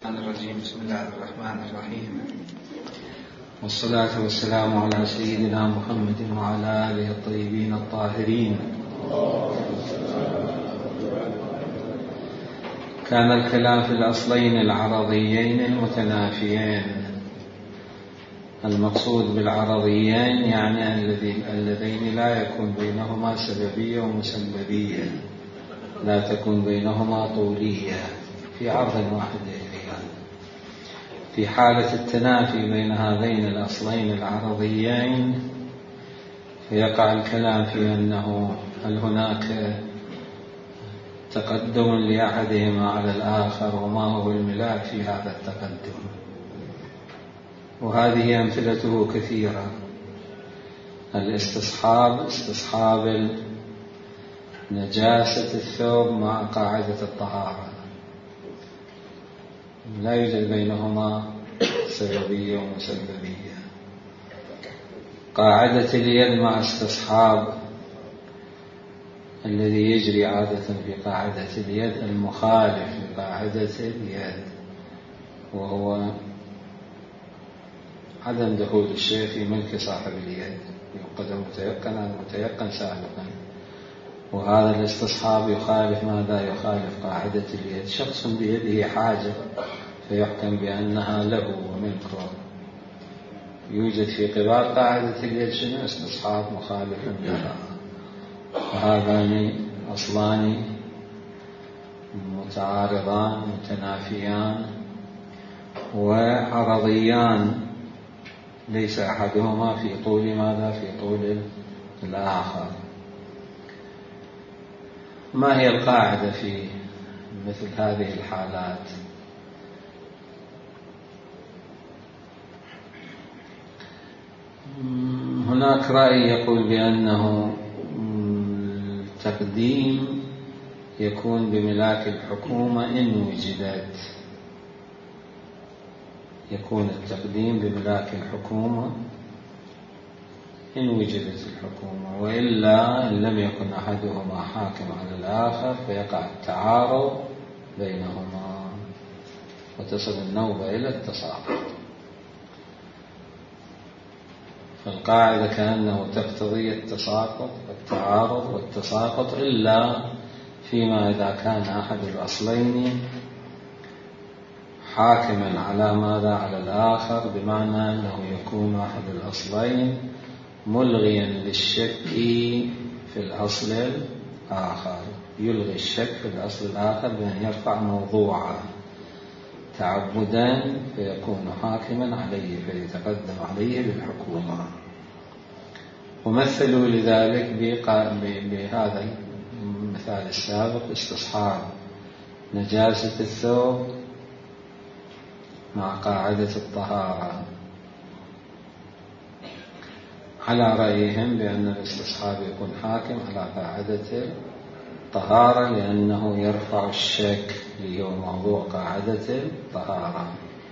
الرجيم. بسم الله الرحمن الرحيم، والصلاة والسلام على سيدنا محمد وعلى آله الطيبين الطاهرين. كان الكلام في الأصلين العرضيين المتنافيين. المقصود بالعرضيين يعني اللذين لا يكون بينهما سببية ومسببية، لا تكون بينهما طولية في عرض واحد. في حالة التنافي بين هذين الأصلين العرضيين فيقع الكلام في أنه هل هناك تقدم لأحدهما على الآخر، وما هو الملاك في هذا التقدم. وهذه أمثلته كثيرة. استصحاب نجاسة الثوب مع قاعدة الطهارة، لا يوجد بينهما سببية ومسببية. قاعدة اليد مع استصحاب الذي يجري عادة في قاعدة اليد المخالف لقاعدة اليد، وهو عدم دخول الشيء في ملك صاحب اليد، يقدم متيقن سابقا. وهذا الاستصحاب يخالف ماذا؟ يخالف قاعدة اليد. شخص بيده حاجة فيحكم بأنها له وملكه، يوجد في قبال قاعدة اليد شنو؟ استصحاب مخالف لها. وهذان أصلان متعارضان متنافيان وعرضيان، ليس أحدهما في طول ماذا؟ في طول الآخر. ما هي القاعدة في مثل هذه الحالات؟ هناك رأي يقول بأنه التقديم يكون بملاك الحكومة إن وجدت، يكون التقديم بملاك الحكومة إن وجدت الحكومة، وإلا إن لم يكن أحدهما حاكم على الآخر فيقع التعارض بينهما وتصل النوبة إلى التساقط. فالقاعدة كأنه تقتضي التساقط والتعارض والتساقط، إلا فيما إذا كان أحد الأصلين حاكما على ماذا؟ على الآخر، بمعنى أنه يكون أحد الأصلين ملغيا للشك في الأصل الآخر، يلغي الشك في الأصل الآخر بأن يرفع موضوعا تعبدا فيكون حاكما عليه فيتقدم عليه بالحكومة. ومثلوا لذلك بهذا المثال السابق، استصحاب نجاسة الثوب مع قاعدة الطهارة، على رأيهم بأن الاستصحاب يكون حاكم على قاعدة الطهارة لأنه يرفع الشك اللي هو موضوع قاعدة الطهارة.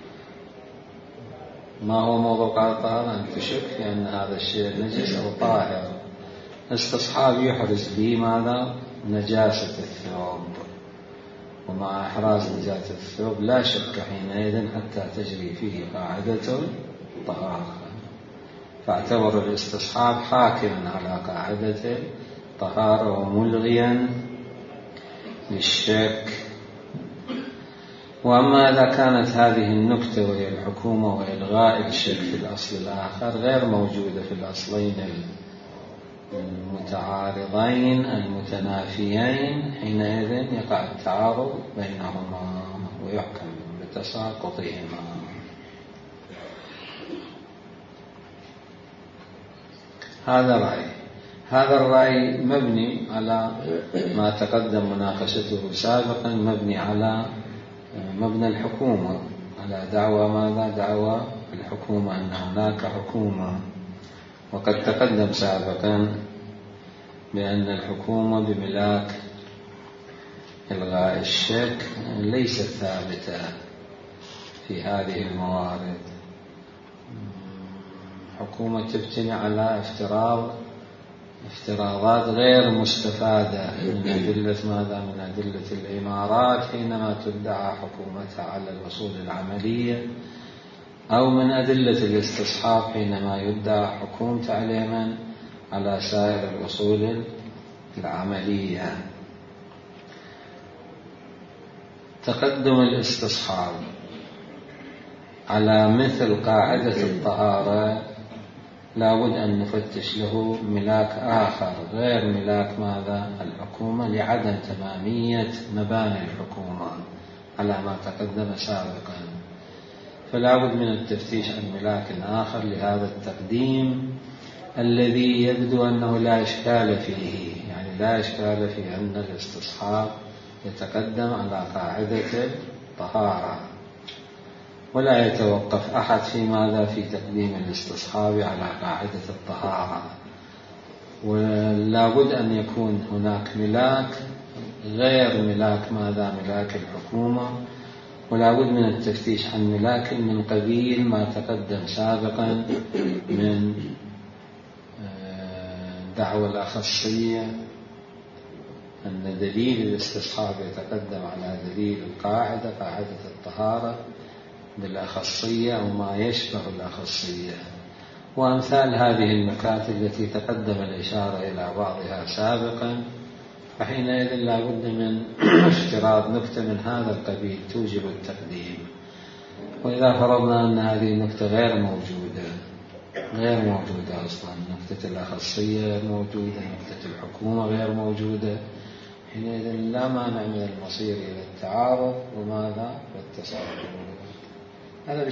ما هو موضوع قاعدة الطهارة؟ أن تشك في أن هذا الشيء نجس أو طاهر. الاستصحاب يحرز به ماذا؟ نجاسة الثوب، ومع إحراز نجاسة الثوب لا شك حينئذ حتى تجري فيه قاعدة الطهارة، فاعتبر الاستصحاب حاكما على قاعدة الطهارة وملغيا للشك. وأما إذا كانت هذه النكتة وهي الحكومة وإلغاء الشك في الأصل الآخر غير موجودة في الأصلين المتعارضين المتنافيين، حينئذ يقع التعارض بينهما ويحكم بتساقطهما. هذا الرأي مبني على ما تقدم مناقشته سابقا، مبني على مبنى الحكومة، على دعوى ماذا؟ دعوى الحكومة أن هناك حكومة. وقد تقدم سابقا بأن الحكومة بملاك إلغاء الشك ليست ثابتة في هذه الموارد. حكومة تبتني على افتراض افتراضات غير مستفادة من أدلة ماذا؟ من أدلة الإمارات حينما تدعى حكومتها على الأصول العملية، أو من أدلة الاستصحاب حينما يدعى حكومة عليها على سائر الأصول العملية. تقدم الاستصحاب على مثل قاعدة الطهارة لابد أن نفتش له ملاك آخر غير ملاك ماذا؟ الحكومة، لعدم تمامية مباني الحكومة على ما تقدم سابقا. فلابد من التفتيش عن ملاك آخر لهذا التقديم الذي يبدو أنه لا إشكال فيه، يعني لا إشكال في أن الاستصحاب يتقدم على قاعدة الطهارة، ولا يتوقف أحد في ماذا؟ في تقديم الاستصحاب على قاعدة الطهارة. ولا بد أن يكون هناك ملاك غير ملاك ماذا؟ ملاك الحكومة، ولا بد من التفتيش عن ملاك من قبيل ما تقدم سابقا من دعوى الأخصية، أن دليل الاستصحاب يتقدم على دليل القاعدة، قاعدة الطهارة بالأخصية أو ما يشبه الأخصية، وأمثال هذه النكات التي تقدم الإشارة إلى بعضها سابقا. فحينئذ لا بد من افتراض نكتة من هذا القبيل توجب التقديم. وإذا فرضنا أن هذه النكتة غير موجودة أصلا، نكتة الأخصية غير موجودة، نكتة الحكومة غير موجودة، حينئذ لا مانع من المصير إلى التعارض وماذا؟ والتصادم. هذا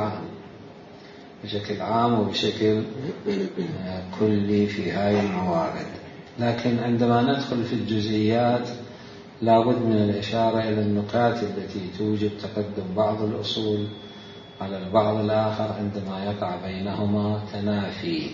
بشكل عام وبشكل كلي في هذه الموارد. لكن عندما ندخل في الجزئيات لابد من الإشارة إلى النكات التي توجب تقدم بعض الأصول على البعض الآخر عندما يقع بينهما تنافي.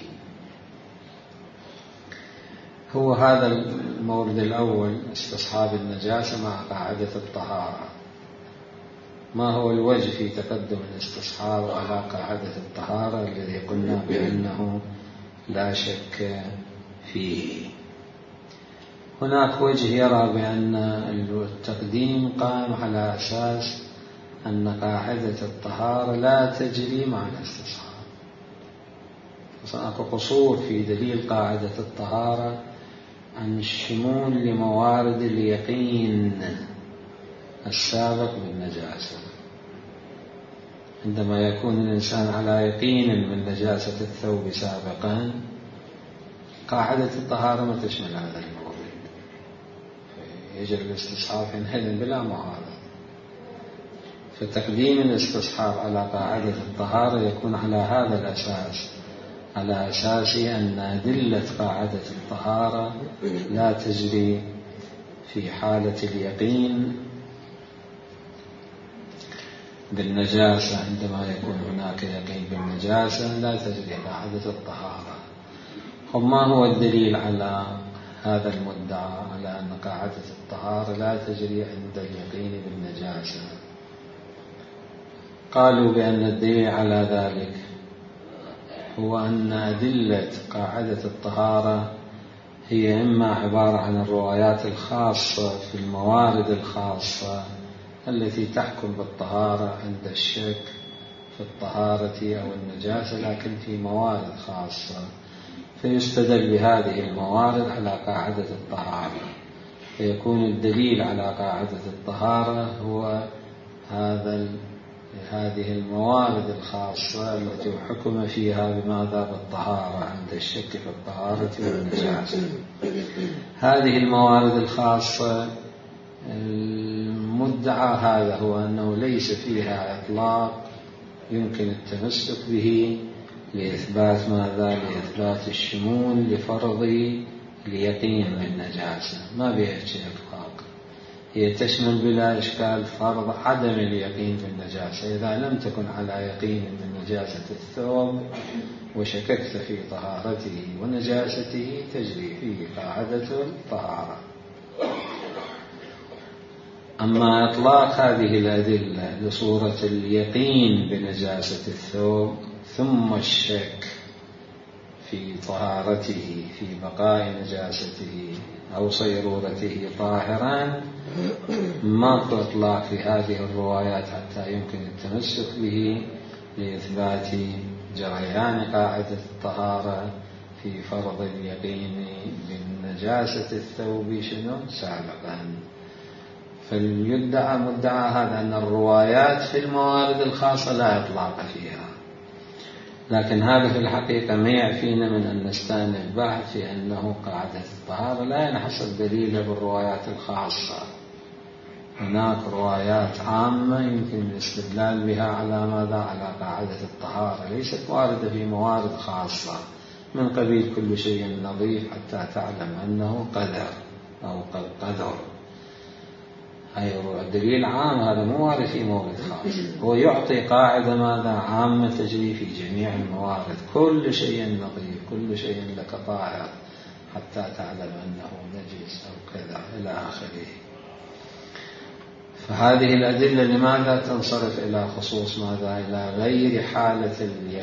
هو هذا المورد الأول، استصحاب النجاسة مع قاعدة الطهارة. ما هو الوجه في تقدم الاستصحاب على قاعدة الطهارة الذي قلنا بأنه لا شك فيه؟ هناك وجه يرى بأن التقديم قائم على أساس أن قاعدة الطهارة لا تجري مع الاستصحاب. هناك قصور في دليل قاعدة الطهارة عن الشمول لموارد اليقين السابق بالنجاسة. عندما يكون الإنسان على يقين من نجاسة الثوب سابقا، قاعدة الطهارة ما تشمل هذا المورد، يجري الاستصحاب حينئذ بلا معارضة. فتقديم الاستصحاب على قاعدة الطهارة يكون على هذا الأساس، على أساس أن أدلة قاعدة الطهارة لا تجري في حالة اليقين بالنجاسة. عندما يكون هناك يقين بالنجاسة لا تجري قاعدة الطهارة. وما هو الدليل على هذا المدعى على أن قاعدة الطهارة لا تجري عند اليقين بالنجاسة؟ قالوا بأن الدليل على ذلك هو أن أدلة قاعدة الطهارة هي إما عبارة عن الروايات الخاصة في الموارد الخاصة التي تحكم بالطهارة عند الشك في الطهارة أو النجاسة، لكن في موارد خاصة، فيستدل بهذه الموارد على قاعدة الطهارة، فيكون الدليل على قاعدة الطهارة هو هذه الموارد الخاصة التي حكم فيها بماذا؟ بالطهارة عند الشك في الطهارة والنجاسة. هذه الموارد الخاصة المدعى هذا هو أنه ليس فيها إطلاق يمكن التمسك به لإثبات ماذا؟ لإثبات الشمول لفرض اليقين بالنجاسة، ما بها إطلاق. هي تشمل بلا إشكال فرض عدم اليقين في النجاسة. إذا لم تكن على يقين من نجاسة الثوب وشككت في طهارته ونجاسته تجري فيه قاعدة الطهارة. أما إطلاق هذه الأدلة لصورة اليقين بنجاسة الثوب ثم الشك في طهارته في بقاء نجاسته أو صيرورته طاهرا، ماكو إطلاق في هذه الروايات حتى يمكن التمسك به لإثبات جريان قاعدة الطهارة في فرض اليقين بالنجاسة الثوب سابقا. فليدعى مدعى هذا أن الروايات في الموارد الخاصة لا إطلاق فيها، لكن هذا في الحقيقة ما يعفينا من أن نستأنف بحث في أنه قاعدة الطهارة لا ينحصر دليلها بالروايات الخاصة. هناك روايات عامة يمكن الاستدلال بها على ماذا؟ على قاعدة الطهارة، ليست واردة في موارد خاصة من قبيل كل شيء نظيف حتى تعلم أنه قدر أو قدر. هي دليل عام، هذا مو وارد في مورد خاص، هو يعطي قاعدة ماذا؟ عامة تجري في جميع الموارد، كل شيء نظيف، كل شيء لك طاهر حتى تعلم أنه نجس أو كذا إلى آخره. فهذه الأدلة لماذا تنصرف إلى خصوص ماذا؟ إلى غير حالة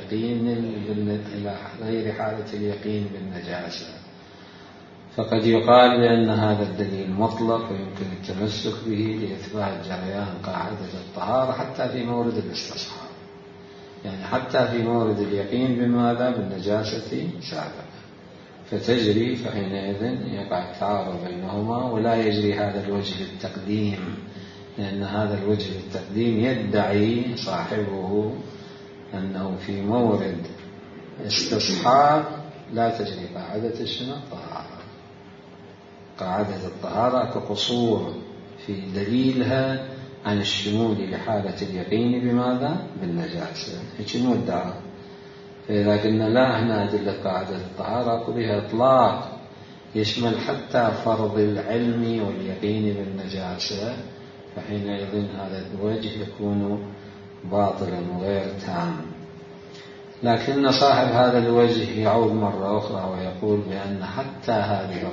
اليقين بالنجاسة. فقد يقال بأن هذا الدليل مطلق ويمكن التمسك به لإثبات جريان قاعدة الطهارة حتى في مورد الاستصحاب، يعني حتى في مورد اليقين بماذا؟ بالنجاسة سابقا، فتجري، فحينئذ يقع التعارض بينهما ولا يجري هذا الوجه للتقديم، لأن هذا الوجه للتقديم يدعي صاحبه أنه في مورد استصحاب لا تجري قاعدة الطهارة. قاعدة الطهارة كقصور في دليلها عن الشمول لحالة اليقين بماذا؟ بالنجاسة، هيك المدعى. فإذا قلنا لا، هنا أدلة قاعدة الطهارة بها إطلاق يشمل حتى فرض العلم واليقين بالنجاسة، فحينئذ هذا الوجه يكون باطلا وغير تام. لكن صاحب هذا الوجه يعود مرة أخرى ويقول بأن حتى هذه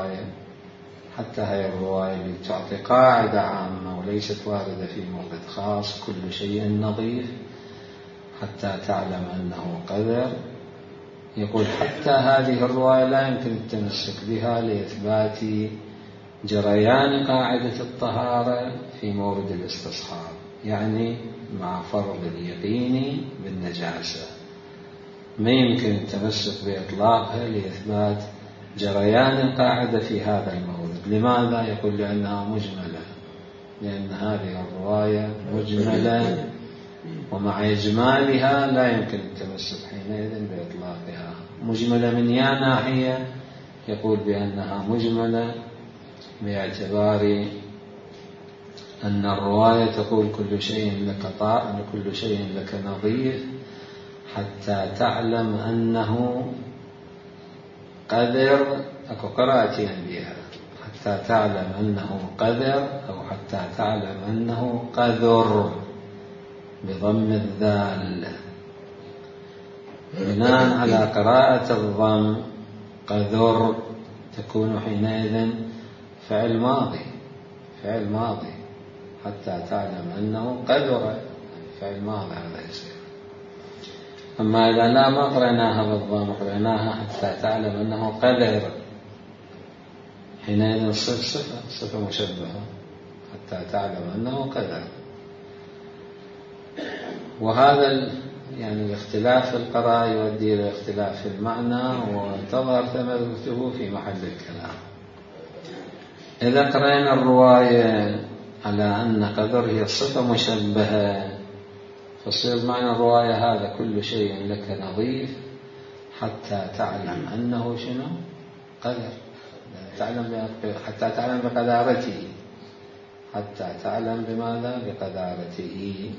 الرواية اللي تعطي قاعدة عامة وليست واردة في مورد خاص، كل شيء نظيف حتى تعلم أنه قدر، يقول حتى هذه الرواية لا يمكن التمسك بها لإثبات جريان قاعدة الطهارة في مورد الاستصحاب، يعني مع فرض اليقين بالنجاسة ما يمكن التمسك بإطلاقها لإثبات جريان القاعدة في هذا المورد. لماذا؟ يقول لأنها مجملة، لأن هذه الرواية مجملة، ومع إجمالها لا يمكن التمسك حينئذ بإطلاقها. مجملة من ناحية، يقول بأنها مجملة باعتبار أن الرواية تقول كل شيء لك طاهر، كل شيء لك نظيف حتى تعلم أنه قدر، أكو قراءتين بها، حتى تعلم أنه قدر أو حتى تعلم أنه قدر بضم الذال، بناء على قراءة الضم قدر تكون حينئذ فعل ماضي حتى تعلم أنه قدر، فعل ماضي هذا يصير. أما إذا لا ما قرأناها بالضم، قرأناها حتى تعلم أنه قدر، حينئذ صفة مشبهة حتى تعلم أنه قدر. وهذا يعني الاختلاف في القراءة يؤدي إلى اختلاف في المعنى، وتظهر ثمرته في محل الكلام. إذا قرأنا الرواية على أن قدر هي صفة مشبهة، فصير معنى الرواية هذا كل شيء لك نظيف حتى تعلم أنه شنو؟ قدر، حتى تعلم بقدارته، حتى تعلم بماذا؟ بقدارته.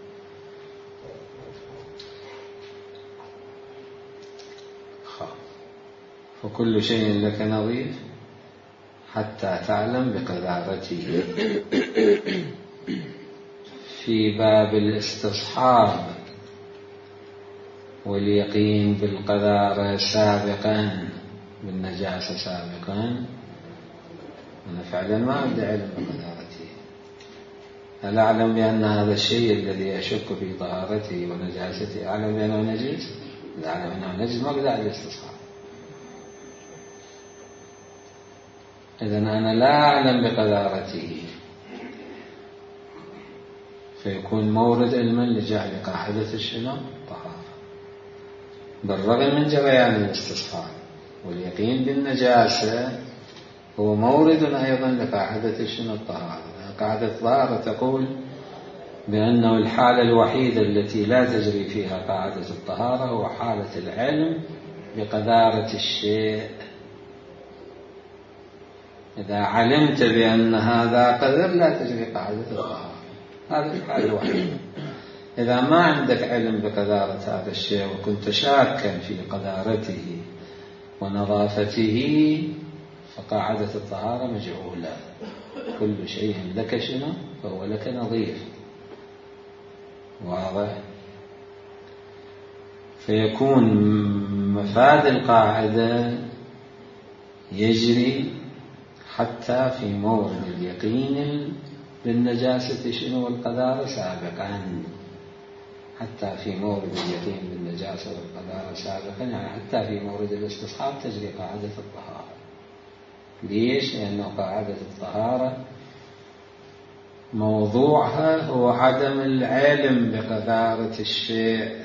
فكل شيء لك نظيف حتى تعلم بقدارته. في باب الاستصحاب واليقين بالقدارة سابقا، بالنجاسة سابقا، أنا فعلا ما عندي علم بقدارته، هل أعلم بأن هذا الشيء الذي أشك في طهارته ونجاسته أعلم بأنه نجس؟ إذا أعلم أنه نجس ما بدأ الاستصحاب. إذن أنا لا أعلم بقذارته، فيكون مورد علما لجعل قاعدة شنو؟ الطهارة، بالرغم من جريان الاستصحاب. واليقين بالنجاسة هو مورد أيضا لقاعدة شنو؟ الطهارة. قاعدة الطهارة تقول بأنه الحالة الوحيدة التي لا تجري فيها قاعدة الطهارة هو حالة العلم بقذارة الشيء. إذا علمت بأن هذا قذر لا تجري قاعدة الطهارة، هذه الحالة الوحيدة. إذا ما عندك علم بقذارة هذا الشيء وكنت شاكا في قذارته ونظافته فقاعدة الطهارة مجعولة. كل شيء لك شنو؟ فهو لك نظيف. واضح؟ فيكون مفاد القاعدة يجري حتى في مورد اليقين بالنجاسة شنو؟ والقذارة سابقا، حتى في مورد اليقين بالنجاسة والقذارة سابقا، يعني حتى في مورد الاستصحاب تجري قاعدة الطهارة. ليش؟ لأنه قاعدة الطهارة موضوعها هو عدم العلم بقذارة الشيء.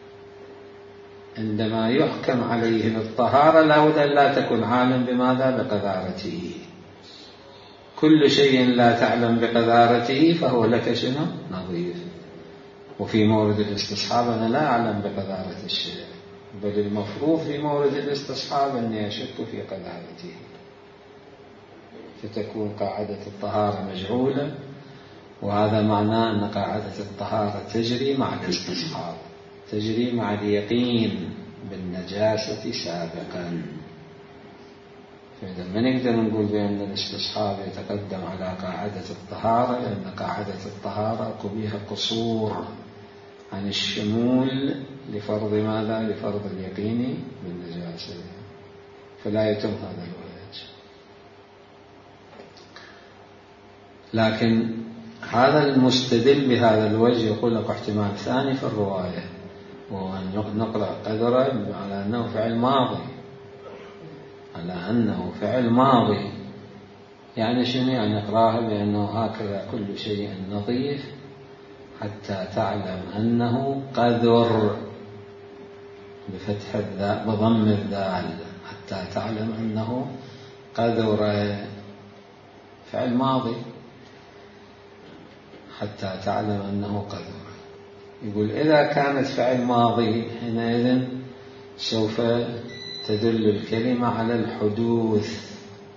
عندما يحكم عليه بالطهارة لابد أن لا تكون عالم بماذا؟ بقذارته. كل شيء لا تعلم بقذارته فهو لك شنو؟ نظيف. وفي مورد الاستصحاب أنا لا أعلم بقذارة الشيء، بل المفروض في مورد الاستصحاب أني أشك في قذارته، فتكون قاعدة الطهارة مجعولة. وهذا معناه أن قاعدة الطهارة تجري مع الاستصحاب، تجري مع اليقين بالنجاسة سابقا. فإذا ما نقدر نقول بأن الاستصحاب يتقدم على قاعدة الطهارة، لأن قاعدة الطهارة بها قصور عن الشمول لفرض ماذا؟ لفرض اليقين بالنجاسة، فلا يتم هذا الوجه. لكن هذا المستدل بهذا الوجه يقول لك احتمال ثاني في الرواية، وأن نقرأ قدره على أنه فعل ماضي، على أنه فعل ماضي. يعني شنو؟ يعني نقراها بأنه هكذا كل شيء نظيف حتى تعلم أنه قذر بفتح الذال بضم الذال، حتى تعلم أنه قذر، فعل ماضي، حتى تعلم أنه قذر. يقول إذا كانت فعل ماضي حينئذ سوف تدل الكلمة على الحدوث،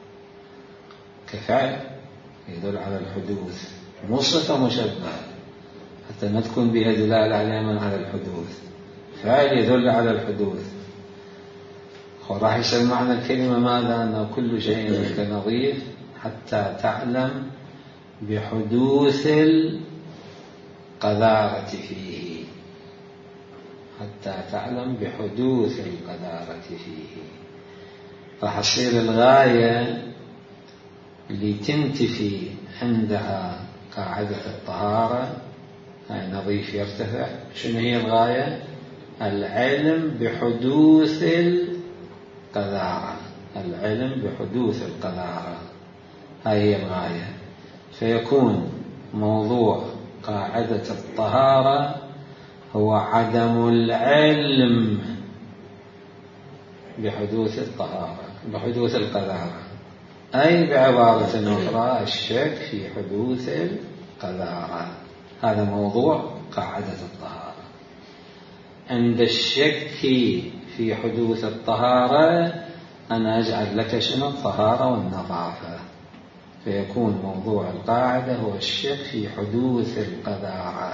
كفعل يدل على الحدوث، مو صفة مشبهة حتى ما تكون بها دلالة على الحدوث. فعل يدل على الحدوث، راح يصير معنى الكلمة ماذا؟ أن كل شيء لك نظيف حتى تعلم بحدوث القذارة فيه، حتى تعلم بحدوث القذارة فيه. راح تصير الغاية اللي تنتفي عندها قاعدة الطهارة، هاي نظيف يرتفع. شنو هي الغاية؟ العلم بحدوث القذارة، العلم بحدوث القذارة، هاي هي الغاية. فيكون موضوع قاعدة الطهارة هو عدم العلم بحدوث الطهارة، بحدوث القذارة، أي بعبارة أخرى الشك في حدوث القذارة. هذا موضوع قاعدة الطهارة. عند الشك في حدوث الطهارة أنا أجعل لك شنو؟ الطهارة والنظافة. فيكون موضوع القاعدة هو الشك في حدوث القذارة.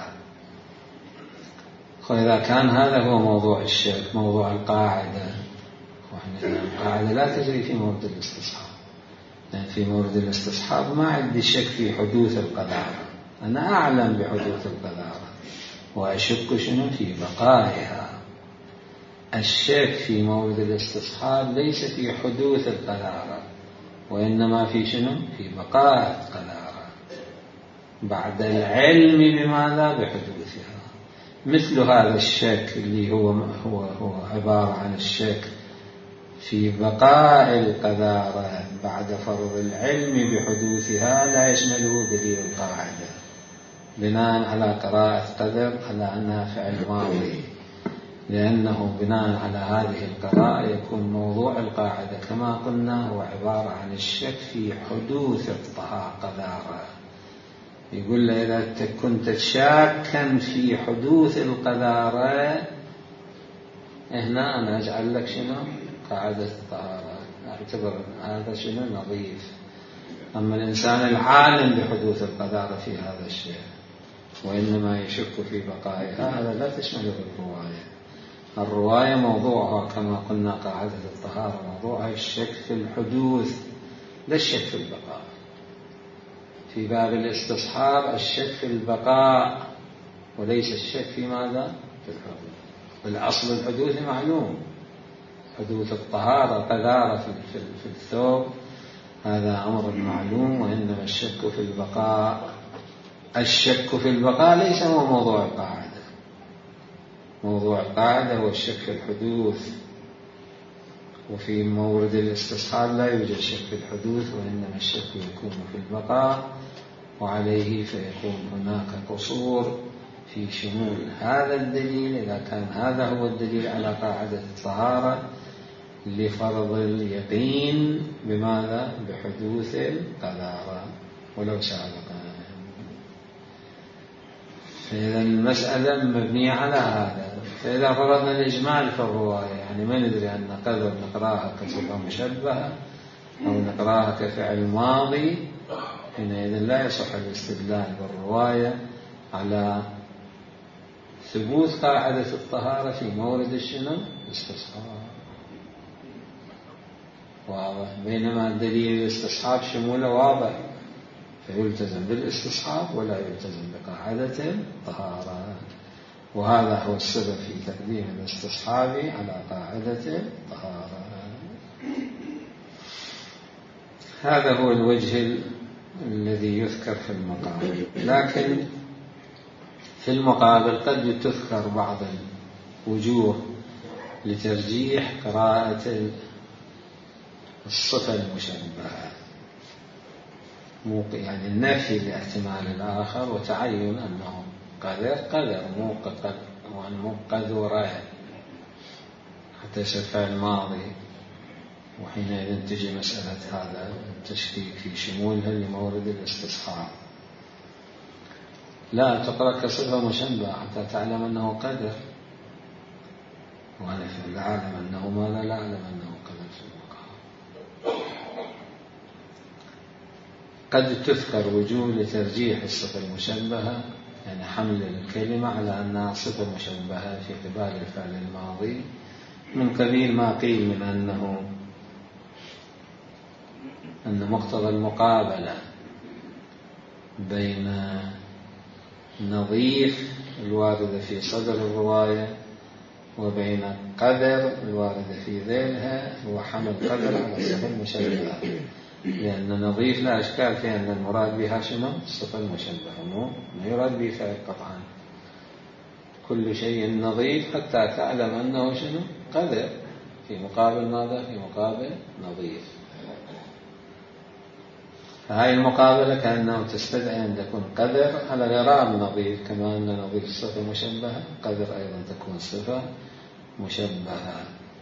وإذا كان هذا هو موضوع الشك، موضوع القاعدة، القاعدة لا تجري في مورد الاستصحاب، لأن في مورد الاستصحاب ما عندي شك في حدوث القذارة، أنا أعلم بحدوث القذارة وأشك شنو؟ في بقائها. الشك في مورد الاستصحاب ليس في حدوث القذارة، وإنما في شنو؟ في بقاء القذارة بعد العلم بماذا؟ بحدوثها. مثل هذا الشك اللي هو عبارة عن الشك في بقاء القذارة بعد فرض العلم بحدوثها لا يشمله دليل القاعدة بناء على قراءة قدر على أنها فعل ماضي، لأنه بناء على هذه القراءة يكون موضوع القاعدة كما قلنا هو عبارة عن الشك في حدوث القذارة. يقول له إذا كنت شاكا في حدوث القذارة هنا أنا أجعل لك شنو قاعدة الطهارة، أعتبر هذا شنو نظيف. أما الإنسان العالم بحدوث القذارة في هذا الشيء وإنما يشك في بقائها هذا لا تشمله الرواية. الرواية موضوعها كما قلنا قاعدة الطهارة موضوعها الشك في الحدوث لا الشك في البقاء. في باب الاستصحاب الشك في البقاء وليس الشك في ماذا؟ في الحدوث. الأصل الحدوث معلوم، حدوث الطهارة قذارة في الثوب هذا أمر معلوم، وإنما الشك في البقاء. الشك في البقاء ليس هو موضوع القاعدة. موضوع القاعدة هو الشك في الحدوث، وفي مورد الاستصحاب لا يوجد شك في الحدوث وإنما الشك يكون في البقاء، وعليه فيكون هناك قصور في شمول هذا الدليل إذا كان هذا هو الدليل على قاعدة الطهارة لفرض اليقين بماذا؟ بحدوث القذارة ولو سابقا. فإذا المسألة مبنية على هذا. فإذا فرضنا الإجمال في الرواية يعني ما ندري أن قذر نقراها كصفة مشبهة أو نقراها كفعل ماضي، حينئذ لا يصح الاستدلال بالرواية على ثبوت قاعدة الطهارة في مورد الشنو؟ الاستصحاب. واضح. بينما الدليل الاستصحاب شموله واضح فيلتزم بالاستصحاب ولا يلتزم بقاعدة الطهارة، وهذا هو السبب في تقديم الاستصحاب على قاعدة الطهارة. هذا هو الوجه الذي يذكر في المقابل. لكن في المقابل قد تذكر بعض الوجوه لترجيح قراءة الصفة المشبهة، يعني النفي لاحتمال الآخر وتعين أنه قدر مو قدر حتى يصير فعل ماضي، وحينئذ تجي مسألة هذا التشكيك في شمولها لمورد الاستصحاب. لا تقرأ كصفة مشبهة حتى تعلم أنه قدر، وأنا في العالم أنه ماذا؟ لا أعلم أنه قدر في المقام. قد تذكر وجوه لترجيح الصفة المشبهة، يعني حمل الكلمة على أنها صفة مشبهة في قبال الفعل الماضي، من قبيل ما قيل من أن مقتضى المقابلة بين نظيف الواردة في صدر الرواية وبين قدر الواردة في ذيلها هو حمل قدر على الصفة المشبهة، لأن نظيف لا أشكال في أن المراد بها شنو؟ الصفة المشبهة، ما يراد به فعل قطعا. كل شيء نظيف حتى تعلم أنه شنو؟ قدر، في مقابل ماذا؟ في مقابل نظيف. فهذه المقابلة كأنه تستدعي أن تكون قدر على غرام نظيف، كما أن نظيف صفة مشبهة قدر أيضا تكون صفة مشبهة.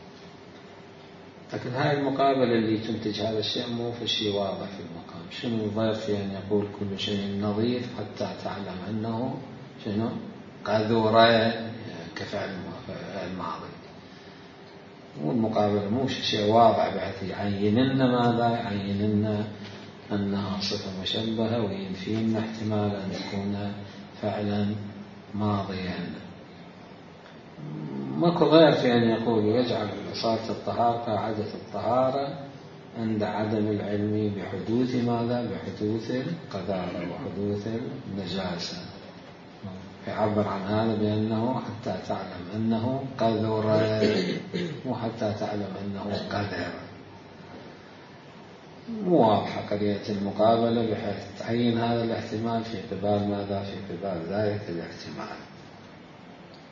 لكن هذه المقابلة اللي تنتج هذا الشيء مو في شيء واضح في المقام. شنو الضيف في أن يقول كل شيء نظيف حتى تعلم أنه شنو؟ قدر كفعل الماضي. والمقابلة مو شيء واضح بحيث يعين لنا ماذا؟ يعين لنا أنها صفة مشبهة وينفي لنا احتمال أن يكون فعلا ماضيا. ماكو غير في أن يقول يجعل صلاة الطهارة قاعدة الطهارة عند عدم العلم بحدوث ماذا؟ بحدوث القذارة وحدوث النجاسة. يعبر عن هذا بأنه حتى تعلم أنه قذر، وحتى تعلم أنه قذر. مو واضحة قضية المقابلة بحيث تعين هذا الاحتمال في قبال ماذا؟ في قبال ذلك الاحتمال.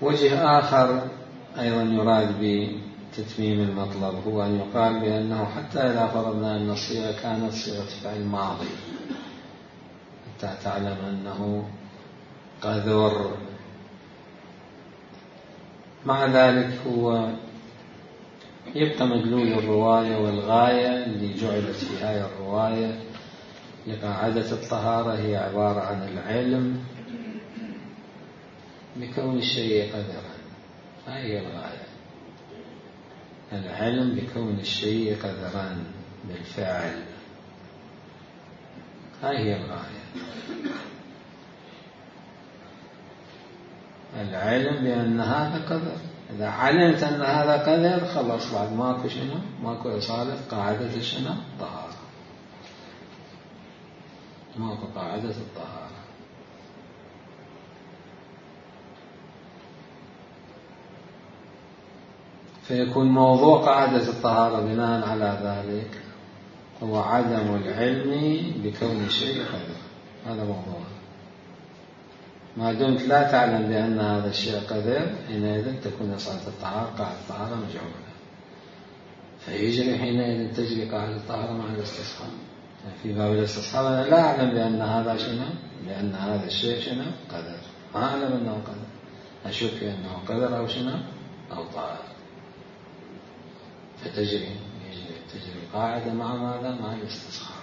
وجه آخر أيضا يراد بتتميم المطلب هو أن يقال بأنه حتى إذا فرضنا أن الصيغة كانت صيغة فعل ماضي حتى تعلم أنه قذر، مع ذلك هو يبقى مدلول الرواية والغاية اللي جعلت في هذه الرواية لقاعدة الطهارة هي عبارة عن العلم بكون الشيء قدرا. هذه الغاية، العلم بكون الشيء قدرا بالفعل، هذه الغاية. العلم بأن هذا قدر، إذا علمت أن هذا قدر خلاص بعد ماكو شنو، ماكو إصالة قاعدة شنو طهارة، ماكو قاعدة الطهارة. فيكون موضوع قاعدة الطهارة بناء على ذلك هو عدم العلم بكون الشيء قدر. هذا موضوع. ما دمت لا تعلم بأن هذا الشيء قدر حينئذ تكون إصالة الطهارة قاعدة الطهارة مجعولة، فيجري حينئذ تجري قاعدة الطهارة مع الاستصحاب. في باب الاستصحاب أنا لا أعلم بأن هذا شنو، بأن هذا الشيء شنو قدر، ما أعلم أنه قدر، أشك أنه قدر أو شنو أو طهارة، فتجري قاعدة مع ماذا، مع الاستصحاب.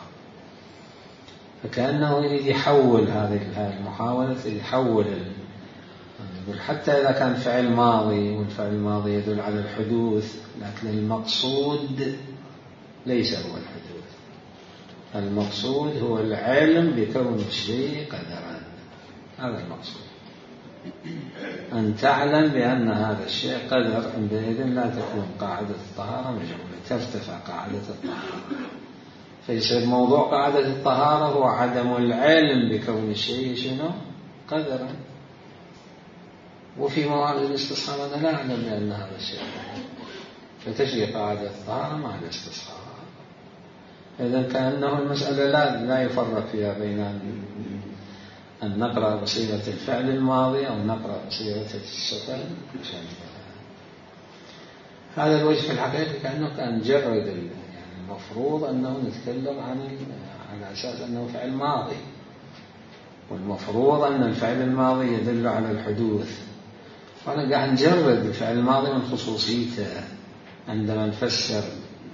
فكأنه يريد يحول هذه المحاولة، يحول حتى إذا كان فعل ماضي والفعل الماضي يدل على الحدوث، لكن المقصود ليس هو الحدوث، المقصود هو العلم بكون الشيء قدرا. هذا المقصود، أن تعلم بأن هذا الشيء قدر، عندئذ لا تكون قاعدة الطهارة مجعولة، ترتفع قاعدة الطهارة. فيصير موضوع قاعدة الطهارة هو عدم العلم بكون الشيء شنو قدرا. وفي موارد الاستصحاب أنا لا أعلم بأن هذا الشيء قدر، فتجري قاعدة الطهارة مع الاستصحاب. إذن كأنه المسألة لا يفرق فيها بين أن نقرأ بصيغة الفعل الماضي أو نقرأ بصيغة الصفة المشبهة. هذا الوجه في الحقيقة كأنه كان جرد، يعني المفروض أنه نتكلم على أساس أنه فعل ماضي، والمفروض أن الفعل الماضي يدل على الحدوث، فأنا قاعد نجرد الفعل الماضي من خصوصيته عندما نفسر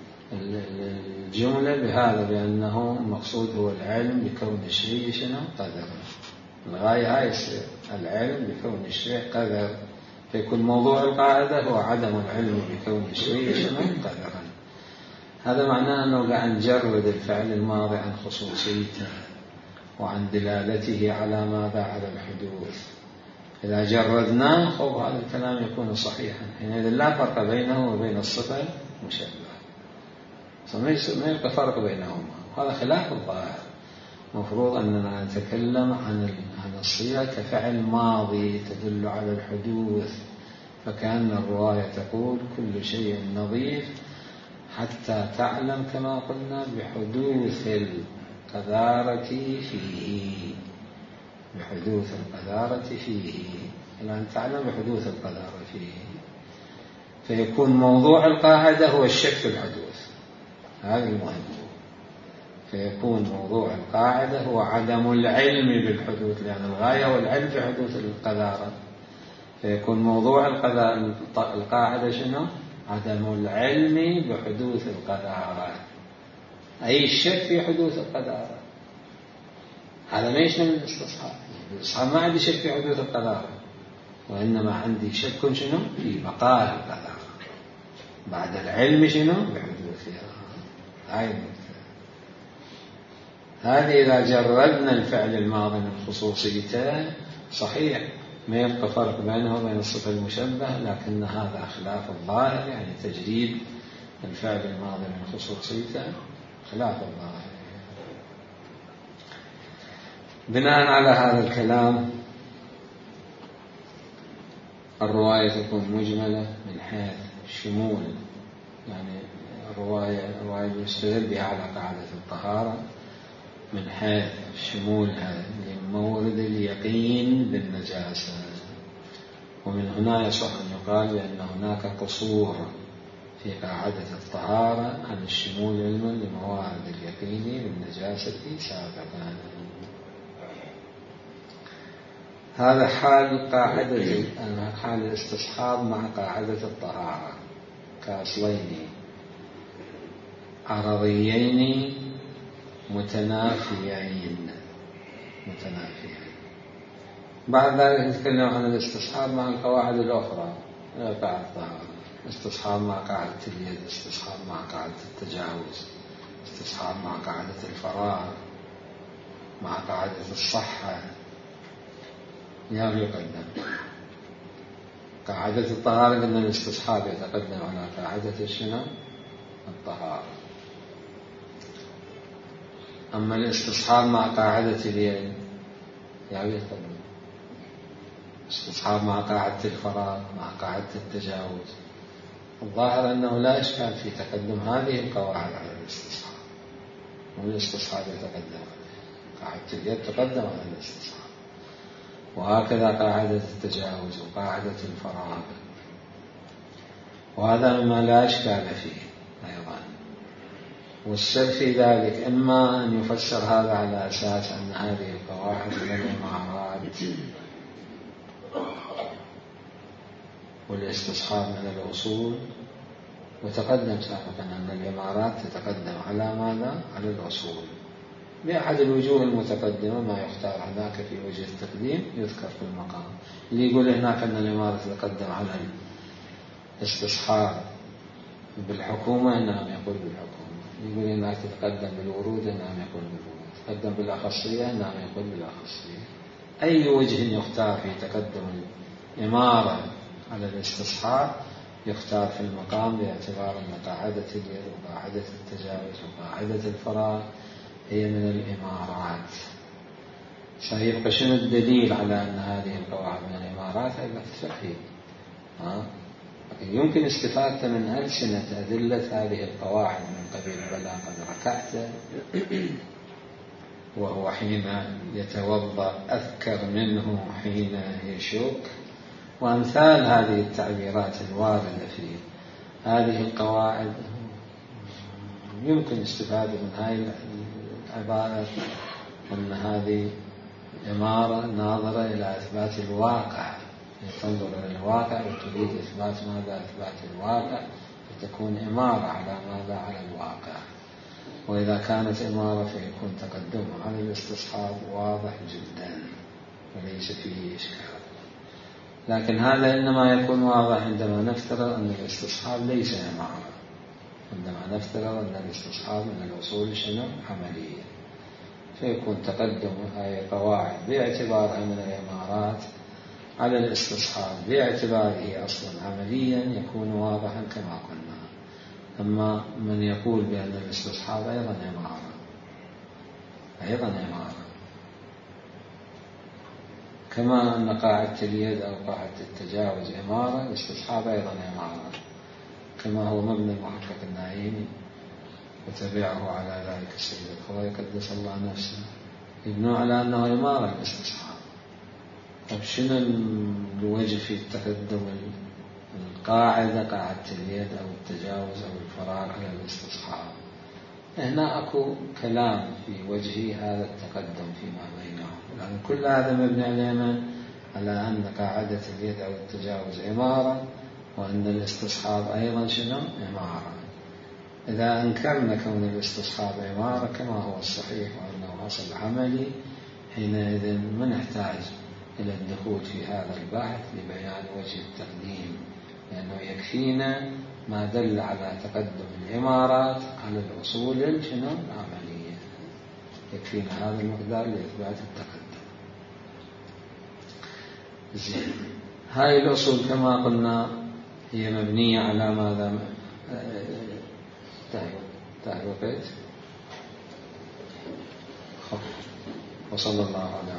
الجملة بهذا، بأنه المقصود هو العلم بكون الشيء شنو قدر. الغاية هاي العلم بكون الشيء قدر، فيكون موضوع القاعدة هو عدم العلم بكون الشيء شنو قدرا. هذا معناه أنه قاعد نجرد الفعل الماضي عن خصوصيته وعن دلالته على ماذا، على الحدوث. إذا جردناه خب هذا الكلام يكون صحيحا، حينئذ لا فرق بينه وبين الصفة المشبهة، ما يبقى فرق بينهما، وهذا خلاف الظاهر. مفروض أننا نتكلم عن الصيغة كفعل ماضي تدل على الحدوث، فكأن الرواية تقول كل شيء نظيف حتى تعلم كما قلنا بحدوث القذارة فيه، بحدوث القذارة فيه، إلى أن تعلم بحدوث القذارة فيه. فيكون موضوع القاعدة هو الشك في الحدوث، هذا المهم. فيكون موضوع القاعدة هو عدم العلم بالحدوث، لأن الغاية هو العلم بحدوث القذارة. فيكون موضوع القاعدة شنو؟ عدم العلم بحدوث القذارة، أي الشك في حدوث القذارة. هذا ما يشمل الاستصحاب. الاستصحاب ما عندي شك في حدوث القذارة، وإنما عندي شك شنو في بقاء القذارة بعد العلم شنو بحدوثها. هذه إذا جردنا الفعل الماضي من خصوصيته صحيح، ما يبقى فرق بينه وبين الصفة المشبه، لكن هذا خلاف الظاهر، يعني تجريد الفعل الماضي من خصوصيته خلاف الظاهر. بناء على هذا الكلام الرواية تكون مجملة من حيث الشمول، يعني الرواية يستدل بها على قاعدة الطهارة من حيث شمولها لمورد اليقين بالنجاسة، ومن هنا يصح أن يقال بأن هناك قصور في قاعدة الطهارة عن الشمول علما لموارد اليقين بالنجاسة سابقا. هذا حال حال الاستصحاب مع قاعدة الطهارة كأصلين عرضيين متنافيين. بعد ذلك نتكلم عن الاستصحاب مع القواعد الأخرى، قاعدة الطهارة، استصحاب مع قاعدة اليد، استصحاب مع قاعدة التجاوز، استصحاب مع قاعدة الفراغ، مع قاعدة الصحة. يقدم قاعدة الطهارة قلنا الاستصحاب يتقدم على قاعدة الشنو؟ الطهارة. أما الاستصحاب مع قاعدة اليد يقدم استصحاب مع قاعدة الفراغ مع قاعدة التجاوز. الظاهر أنه لا إشكال في تقدم هذه القواعد على الاستصحاب، والاستصحاب يتقدم عليه، قاعدة اليد تقدم على الاستصحاب، وهكذا قاعدة التجاوز وقاعدة الفراغ، وهذا مما لا إشكال فيه أيضا. والسر في ذلك إما أن يفسر هذا على أساس أن هذه القواعد من الإمارات والاستصحاب من الأصول، وتقدم سابقا أن الإمارات تتقدم على ماذا؟ على الأصول. بأحد الوجوه المتقدمة ما يختار هناك في وجه التقديم يذكر في المقام. اللي يقول هناك أن الإمارة تتقدم على الاستصحاب بالحكومة، نعم يقول بالحكومة. يقول هناك تتقدم بالورود، نعم يقول بالورود. تتقدم بالأخصية، نعم يقول بالأخصية. أي وجه يختار في تقدم الإمارة على الاستصحاب يختار في المقام، باعتبار أن قاعدة اليد وقاعدة التجاوز وقاعدة الفراغ هي من الإمارات. سيبقى شنو الدليل على أن هذه القواعد من الإمارات؟ هذا التفقيه. يمكن استفادة من ألسنة أدلة هذه القواعد من قبيل بلى قد ركعت، وهو حين يتوضأ أذكر منه حين يشك، وأمثال هذه التعبيرات الواردة في هذه القواعد. يمكن استفادة من هذه العبارة أن هذه إمارة ناظرة إلى إثبات الواقع، تنظر إلى الواقع وتريد إثبات ماذا؟ إثبات الواقع، فتكون إمارة على ماذا؟ على الواقع. وإذا كانت إمارة فيكون تقدمها على الاستصحاب واضح جدا وليس فيه إشكال. لكن هذا إنما يكون واضح عندما نفترض أن الاستصحاب ليس إمارة، عندما نفترض أن الاستصحاب من الأصول شنو؟ عملية، فيكون تقدم هذه القواعد باعتبارها من الإمارات على الاستصحاب باعتباره أصلا عمليا يكون واضحا كما قلنا. أما من يقول بأن الاستصحاب أيضا إمارة، كما أن قاعدة اليد أو قاعدة التجاوز إمارة، الاستصحاب أيضا إمارة، كما هو مبنى المحقق النعيمي وتبعه على ذلك السيد الخوي قدس الله نفسه، يبنوا على أنه إمارة الاستصحاب. طيب شنو الوجه في التقدم القاعدة قاعدة اليد أو التجاوز أو الفراغ على الاستصحاب؟ هنا أكو كلام في وجه هذا التقدم فيما بينهم، لأن كل هذا مبني على أن قاعدة اليد أو التجاوز إمارة، وأن الاستصحاب أيضا شنو؟ إمارة. إذا أنكرنا كون الاستصحاب إمارة كما هو الصحيح وأنه أصل عملي، حينئذ ما نحتاج إلى الدخول في هذا البحث لبيان وجه التقديم، لأنه يكفينا ما دل على تقدم الإمارات على الأصول العملية، يكفينا هذا المقدار لإثبات التقدم. زين، هاي الأصول كما قلنا هي مبنية على ماذا؟ تعرفت. وصلى الله على